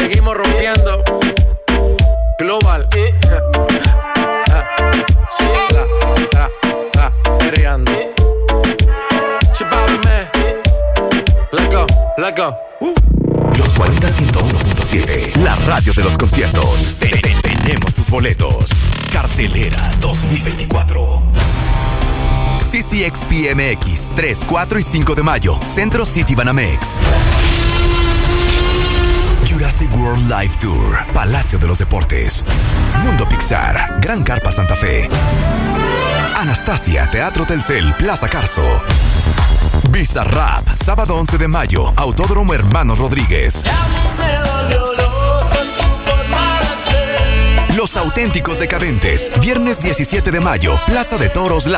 Seguimos rompiendo. Global. Perreando. Let's go. Los 40 101.7, la radio de los conciertos. Tenemos tus boletos. Cartelera 2024. CCXPMX 3, 4 y 5 de mayo. Centro City Banamex. Jurassic World Live Tour, Palacio de los Deportes. Mundo Pixar, Gran Carpa Santa Fe. Anastasia, Teatro Telcel, Plaza Carso. Bizarrap, sábado 11 de mayo, Autódromo Hermanos Rodríguez. Los Auténticos Decadentes, viernes 17 de mayo, Plaza de Toros